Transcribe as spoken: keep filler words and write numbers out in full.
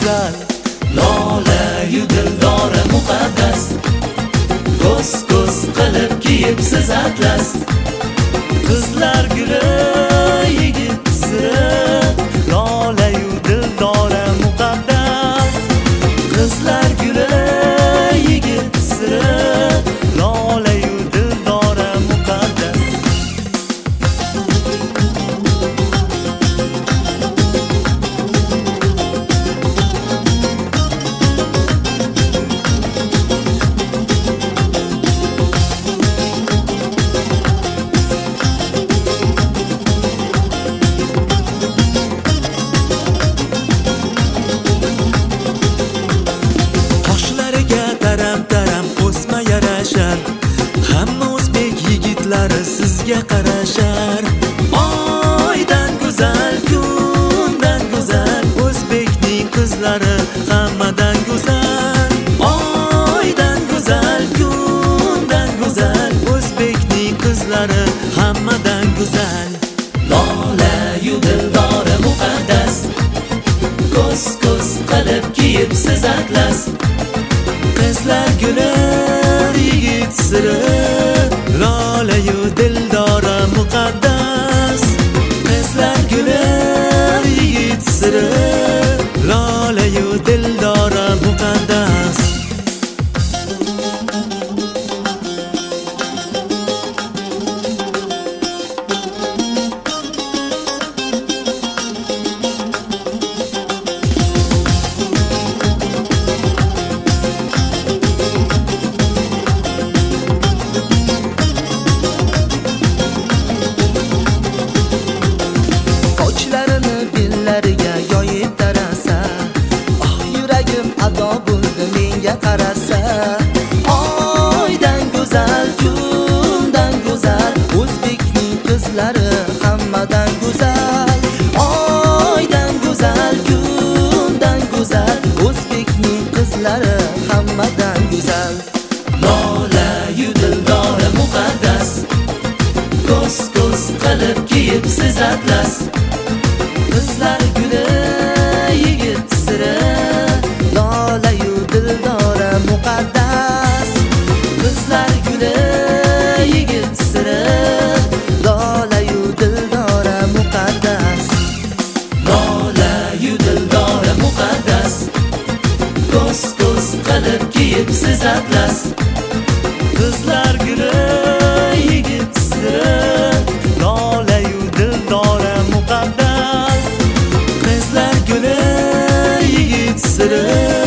go'zal. Lola-yu dildora muqaddas, ko'z ko'z qilib kiyibsiz atlas. Qizlar guli yigit siri, lola-yu dildora muqaddas. Qizlar guli yigit siri, lola-yu dildora muqaddas. Taram-taram o'sma yarashar, hamma o'zbek yigitlari sizga qarashar. Oydan go'zal, kundan go'zal, o'zbekning qizlari hammadan go'zal. Oydan go'zal, kundan go'zal, o'zbekning qizlari hammadan go'zal. Lola-yu dildora muqaddas, ko'z ko'z qilib kiyibsiz atlas. Qizlar guli yigit siri, lola-yu dildora muqaddas. Qizlar guli yigit siri, lola-yu dildora muqaddas. Yoyib tarasa, oh yuragim ado bo'ldi menga qarasa. Oydan go'zal, kundan go'zal, o'zbekning qizlari hammadan go'zal. Oydan go'zal, kundan go'zal, o'zbekning qizlari hammadan go'zal. Lola-yu dildora muqaddas, ko'z ko'z qilib kiyibsiz atlas. Qizlar guli yigit siri, lola-yu dildora muqaddas. Qizlar guli yigit siri, lola-yu dildora muqaddas. Lola-yu dildora muqaddas, ko'z ko'z qilib kiyibsiz atlas. Qizlar guli yigit siri, lola-yu dildora muqaddas. Qizlar guli yigit siri,